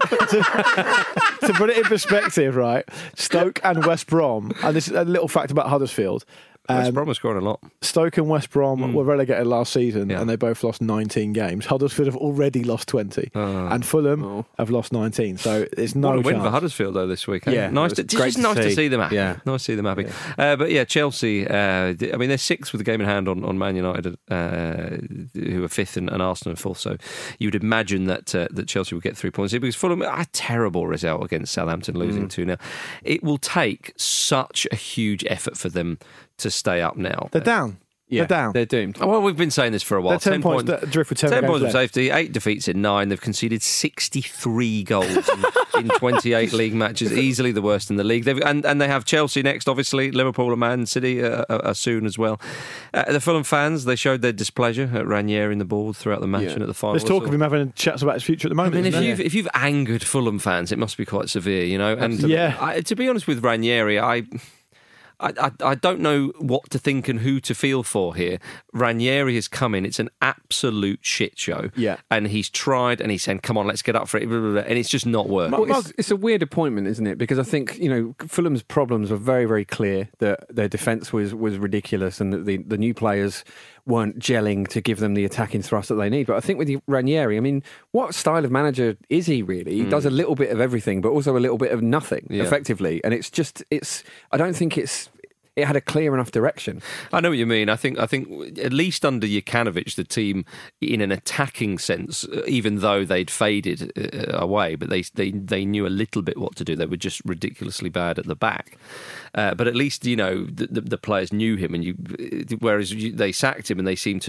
To put it in perspective, right? Stoke and West Brom, and this is a little fact about Huddersfield. West Brom are scoring a lot. Stoke and West Brom were relegated last season and they both lost 19 games. Huddersfield have already lost 20 and Fulham have lost 19, so it's no chance. What a win for Huddersfield though this week. Yeah, nice to see them happy. Yeah. Nice to see them happy. But yeah, Chelsea, I mean they're sixth with the game in hand on Man United, who are fifth and Arsenal are fourth, so you would imagine that Chelsea would get 3 points here because Fulham, a terrible result against Southampton, losing 2-0. It will take such a huge effort for them to stay up now. They're down. Yeah, they're down. They're doomed. Oh, well, we've been saying this for a while. They're 10 points drift with 10 points of left. safety, 8 defeats in 9. They've conceded 63 goals in 28 league matches, easily the worst in the league. And they have Chelsea next, obviously. Liverpool and Man City are soon as well. The Fulham fans, they showed their displeasure at Ranieri in the board throughout the match and at the final. There's talk of him having chats about his future at the moment. I mean, if you've angered Fulham fans, it must be quite severe, you know. And to be honest with Ranieri, I don't know what to think and who to feel for here. Ranieri has come in. It's an absolute shit show. Yeah. And he's tried and he's saying, come on, let's get up for it. And it's just not working. Well, it's a weird appointment, isn't it? Because I think, Fulham's problems were very, very clear that their defence was ridiculous and that the new players weren't gelling to give them the attacking thrust that they need. But I think with Ranieri, I mean, what style of manager is he really? He does a little bit of everything, but also a little bit of nothing, effectively. And I don't think it had a clear enough direction. I know what you mean. I think at least under Jokanovic, the team, in an attacking sense, even though they'd faded away, but they knew a little bit what to do. They were just ridiculously bad at the back. But at least the players knew him, whereas they sacked him and they seemed to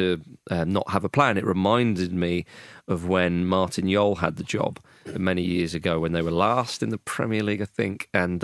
not have a plan. It reminded me of when Martin Jol had the job many years ago when they were last in the Premier League, I think, and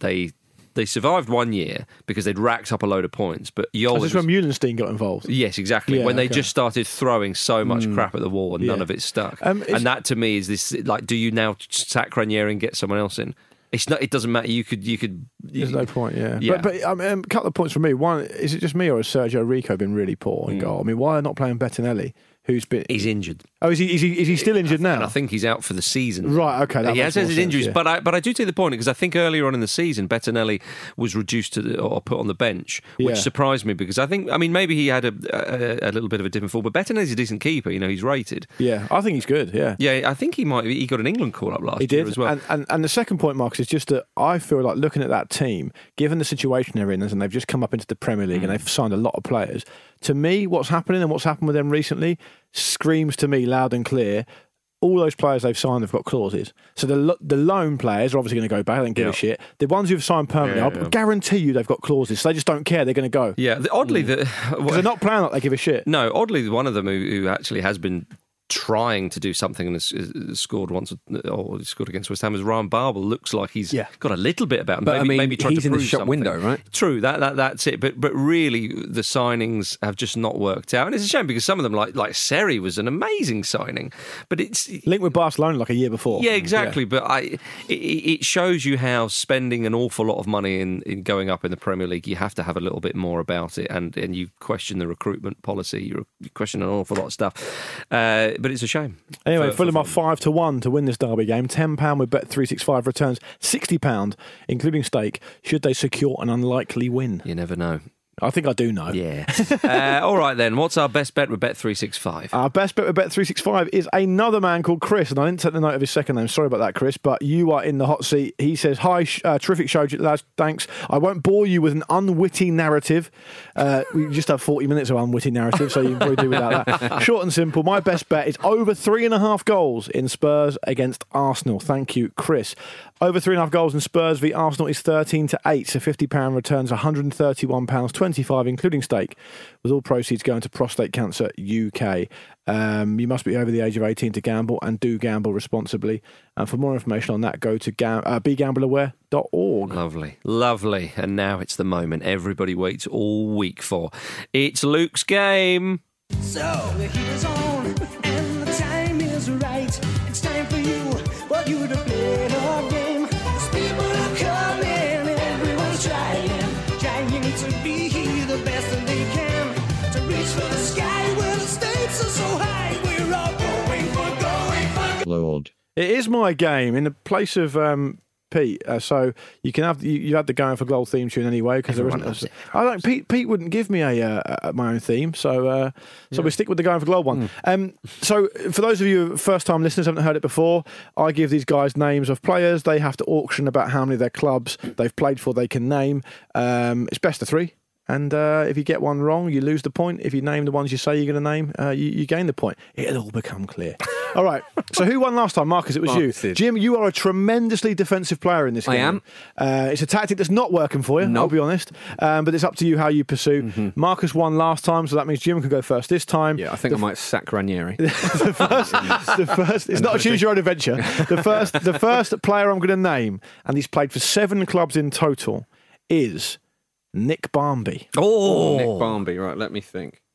they survived 1 year because they'd racked up a load of points. But Jol, this is when Meulenstein got involved. Yes, exactly. Yeah, when they okay. just started throwing so much crap at the wall and none Yeah. of it stuck. And that to me is this, like, do you now sack Ranieri and get someone else in? It's not. It doesn't matter. You could. There's no point, yeah. Yeah. But a couple of points for me. One, is it just me or has Sergio Rico been really poor in goal? I mean, why not playing Bettinelli, who's been... He's injured. Oh, is he still injured now? And I think he's out for the season. Right, okay. That He makes has had more his sense, injuries, yeah. but I do take the point because I think earlier on in the season, Bettinelli was reduced or put on the bench, which Yeah. surprised me because I mean, maybe he had a little bit of a different fall, but Bettinelli's a decent keeper. You know, he's rated. Yeah, I think he's good, yeah. Yeah, I think he got an England call up last He year did as well. and the second point, Marcus, is just that I feel like looking at that team, given the situation they're in, and they've just come up into the Premier League and they've signed a lot of players. To me, what's happening and what's happened with them recently screams to me loud and clear. All those players they've signed have got clauses. So the loan players are obviously going to go back. They don't give a shit. The ones who've signed permanently, I guarantee you they've got clauses. So they just don't care. They're going to go. Yeah, oddly, because they're not playing like they give a shit. No, oddly, one of them who actually has been trying to do something and has scored once or scored against West Ham is Ryan Babel. Looks like he's got a little bit about him. But maybe tried he's to in the prove shop something. window, right? True, that's it. But really, the signings have just not worked out, and it's a shame because some of them, like Seri, was an amazing signing, but it's linked with Barcelona like a year before. Yeah, exactly. Yeah. But it shows you how spending an awful lot of money in going up in the Premier League, you have to have a little bit more about it, and you question the recruitment policy, you question an awful lot of stuff. But it's a shame. Anyway, Fulham are 5-1 to win this derby game. £10 with Bet365 returns £60, including stake, should they secure an unlikely win. You never know. I think I do know. Yeah. All right then. What's our best bet with Bet365? Our best bet with Bet365 is another man called Chris, and I didn't take the note of his second name. Sorry about that, Chris, but you are in the hot seat. He says, "Hi, terrific show, lads. Thanks. I won't bore you with an unwitty narrative. We just have 40 minutes of unwitty narrative, so you can probably do without that. Short and simple. My best bet is over 3.5 goals in Spurs against Arsenal. Thank you, Chris. Over 3.5 goals in Spurs v Arsenal is 13-8, so £50 returns £131.25, including stake, with all proceeds going to Prostate Cancer UK. You must be over the age of 18 to gamble, and do gamble responsibly. And for more information on that, go to begambleaware.org. Lovely. And now it's the moment everybody waits all week for. It's Luke's game. So the heat is on and the time is right. It's time for you, for you to play the game. 'Cause people are coming, everyone's trying to be the best that they can. To reach for the sky where the stakes are so high. We're all going for Lord. It is my game in the place of Pete. So you can have you had the Going for Gold theme tune anyway because there isn't. I don't. Pete wouldn't give me my own theme, so we stick with the Going for Gold one. So for those of you first time listeners haven't heard it before, I give these guys names of players. They have to auction about how many of their clubs they've played for. They can name. It's best of three. And if you get one wrong, you lose the point. If you name the ones you say you're going to name, you gain the point. It'll all become clear. All right. So who won last time, Marcus? It was you. Jim, you are a tremendously defensive player in this game. I am. It's a tactic that's not working for you, I'll be honest. But it's up to you how you pursue. Marcus won last time, so that means Jim can go first this time. Yeah, I think I might sack Ranieri. the first. It's not a choose your own adventure. The first player I'm going to name, and he's played for 7 clubs in total, is Nick Barmby. Oh, Nick Barmby. Right, let me think.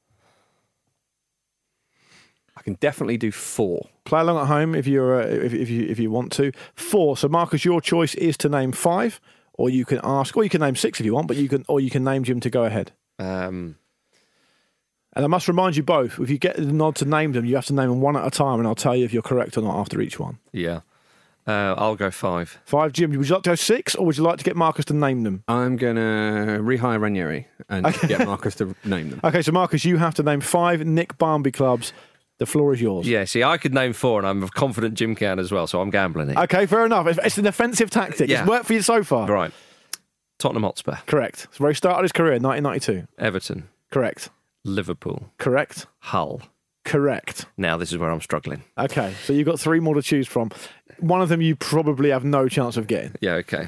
I can definitely do 4. Play along at home if you're if you want to. 4. So Marcus, your choice is to name 5, or you can ask, or you can name 6 if you want, but you can name Jim to go ahead. And I must remind you both: if you get the nod to name them, you have to name them one at a time, and I'll tell you if you're correct or not after each one. Yeah. I'll go 5. 5, Jim. Would you like to go 6, or would you like to get Marcus to name them? I'm going to rehire Ranieri and get Marcus to name them. Okay, so Marcus, you have to name 5 Nick Barmby clubs. The floor is yours. Yeah, see, I could name 4, and I'm confident Jim can as well, so I'm gambling it. Okay, fair enough. It's an offensive tactic. Yeah. It's worked for you so far. Right. Tottenham Hotspur. Correct. It's where he started his career, 1992. Everton. Correct. Liverpool. Correct. Hull. Correct. Now this is where I'm struggling. Okay, so you've got 3 more to choose from. One of them you probably have no chance of getting. Yeah, okay.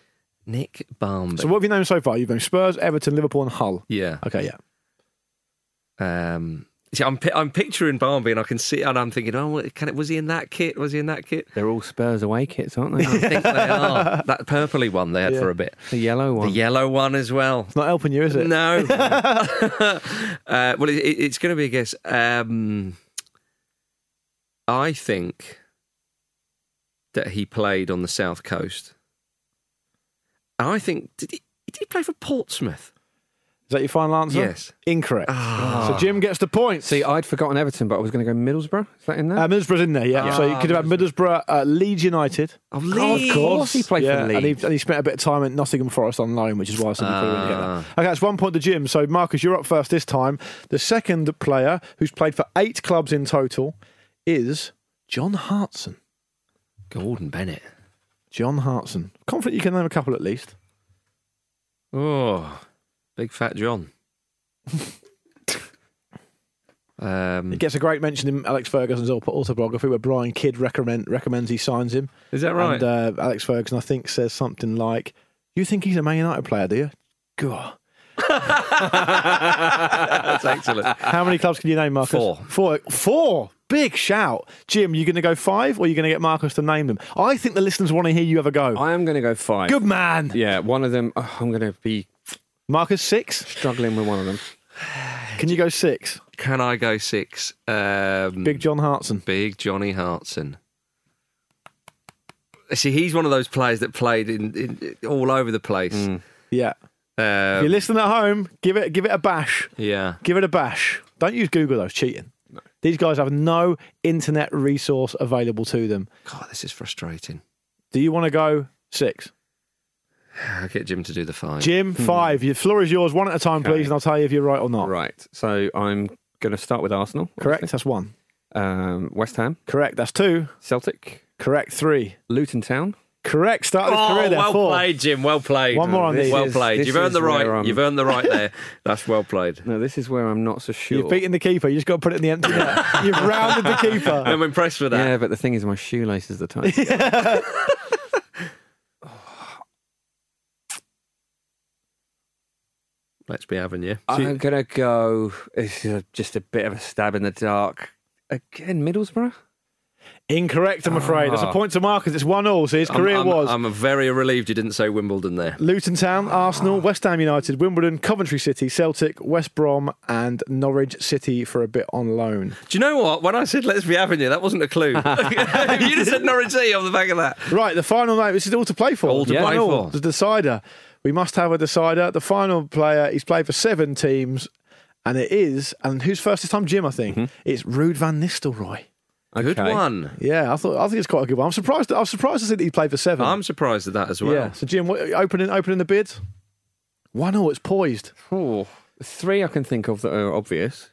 Nick Barmby. So what have you named so far? You've named Spurs, Everton, Liverpool and Hull. Yeah. Okay, yeah. See, I'm picturing Barnby, and I can see, and I'm thinking, was he in that kit? Was he in that kit? They're all Spurs away kits, aren't they? I think they are. That purpley one they had for a bit. The yellow one. The yellow one as well. It's not helping you, is it? No. Well, it's going to be a guess. I think that he played on the South Coast. And I think, did he play for Portsmouth? Is that your final answer? Yes. Incorrect. So Jim gets the point. See, I'd forgotten Everton, but I was going to go Middlesbrough. Is that in there? Middlesbrough's in there, yeah. So you could have had Middlesbrough, Leeds United. Oh, Leeds. Of course. He played for Leeds. And he spent a bit of time at Nottingham Forest on loan, which is why I said you probably wouldn't get that. Okay, that's 1 point to Jim. So, Marcus, you're up first this time. The second player, who's played for 8 clubs in total, is John Hartson. Gordon Bennett. John Hartson. Confident you can name a couple at least. Oh, big fat John. It gets a great mention in Alex Ferguson's autobiography where Brian Kidd recommends he signs him. Is that right? And Alex Ferguson, I think, says something like, "You think he's a Man United player, do you?" God. That's excellent. How many clubs can you name, Marcus? 4. 4? Big shout. Jim, you going to go 5 or are you going to get Marcus to name them? I think the listeners want to hear you have a go. I am going to go 5. Good man. Yeah, one of them, I'm going to be... Marcus, 6? Struggling with one of them. Can you go 6? Can I go 6? Big John Hartson. Big Johnny Hartson. See, he's one of those players that played in all over the place. Yeah. If you're listening at home, give it a bash. Yeah. Give it a bash. Don't use Google, though. It's cheating. No. These guys have no internet resource available to them. God, this is frustrating. Do you want to go 6? I'll get Jim to do the 5. Jim, 5. Your floor is yours. One at a time, please, and I'll tell you if you're right or not. Right. So I'm going to start with Arsenal. Correct. That's 1. West Ham. Correct. That's 2. Celtic. Correct. 3. Luton Town. Correct. Started his career there. Well 4. played, Jim. Well played. One more on these. Well played. You've earned the right. where I'm- You've earned the right there. That's well played. No, this is where I'm not so sure. You've beaten the keeper. You just got to put it in the empty net. You've rounded the keeper. I'm impressed with that. Yeah, but the thing is, my shoelaces are tight. Let's be having you. I'm going to go... This is just a bit of a stab in the dark. Again, Middlesbrough? Incorrect, I'm afraid. That's a point to Marcus. It's 1-1, so his career was I'm very relieved you didn't say Wimbledon there. Luton Town, Arsenal, West Ham United, Wimbledon, Coventry City, Celtic, West Brom and Norwich City for a bit on loan. Do you know what? When I said let's be having you, that wasn't a clue. You just said Norwich City on the back of that. Right, the final night. This is all to play for. All to play for. The decider. We must have a decider. The final player, he's played for 7 teams, and it is, and who's first this time? Jim, I think. It's Ruud van Nistelrooy. Good one. Yeah, I think it's quite a good one. I was surprised to see that he played for 7. I'm surprised at that as well. Yeah. So Jim, opening the bids. 1-0. It's poised. Oh, 3 I can think of that are obvious.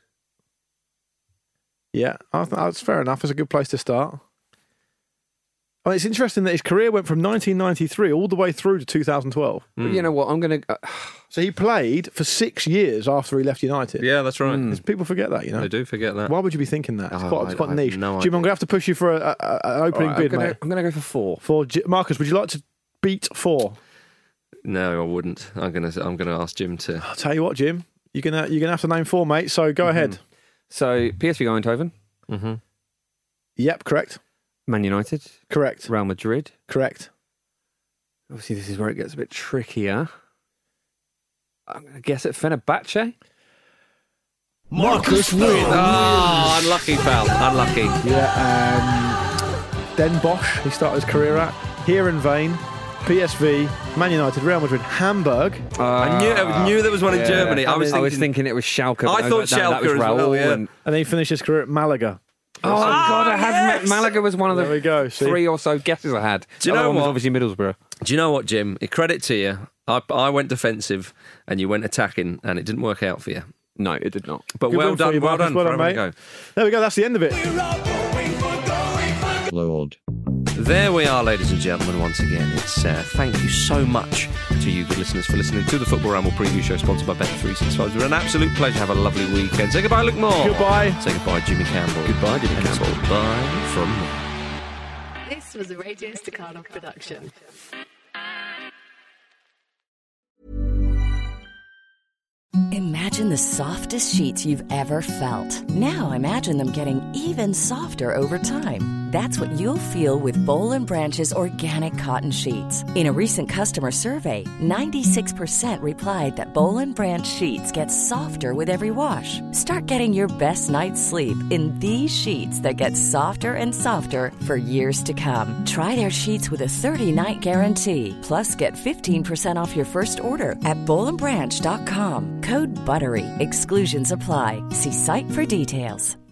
Yeah, I think that's fair enough. It's a good place to start. I mean, it's interesting that his career went from 1993 all the way through to 2012. But you know what? I'm going to... So he played for 6 years after he left United. Yeah, that's right. People forget that, you know. They do forget that. Why would you be thinking that? It's quite I niche. have no Jim, I'm going idea. to have to push you for an opening bid, mate. I'm going to go for 4. Marcus, would you like to beat 4? No, I wouldn't. I'm gonna ask Jim to. I'll tell you what, Jim. You're gonna have to name 4, mate. So go ahead. So PSV Eindhoven. Mm-hmm. Yep, correct. Man United. Correct. Real Madrid. Correct. Obviously, this is where it gets a bit trickier. I'm going to guess at Fenerbahce. Marcus wins. Oh, unlucky, pal. Unlucky. Yeah. Den Bosch, he started his career at. Here in Vain. PSV, Man United, Real Madrid, Hamburg. I knew there was one in Germany. I was thinking it was Schalke. I thought that was Schalke as Raul, well, yeah. And then he finished his career at Malaga. Oh, God, I had Malaga was one of the There we go, see? 3 or so guesses I had. Do you know Other one was what? obviously Middlesbrough. Do you know what, Jim? Credit to you. I went defensive and you went attacking, and it didn't work out for you. No, it did not. But Good well one for done, you, well Marcus. done. Well for done, having a mate. go. There we go, that's the end of it. Lord. There we are, ladies and gentlemen, once again. It's thank you so much to you good listeners for listening to the Football Ramble preview show sponsored by Bet365. It's been an absolute pleasure. Have a lovely weekend. Say goodbye, Luke Moore. Goodbye. Say goodbye, Jimmy Campbell. Goodbye, Jimmy And it's Campbell. goodbye from me. This was a Radio Staccato production. Imagine Imagine the softest sheets you've ever felt. Now imagine them getting even softer over time. That's what you'll feel with Boll & Branch's organic cotton sheets. In a recent customer survey, 96% replied that Boll & Branch sheets get softer with every wash. Start getting your best night's sleep in these sheets that get softer and softer for years to come. Try their sheets with a 30-night guarantee. Plus, get 15% off your first order at bollandbranch.com. Code BUTTERY. Exclusions apply. See site for details.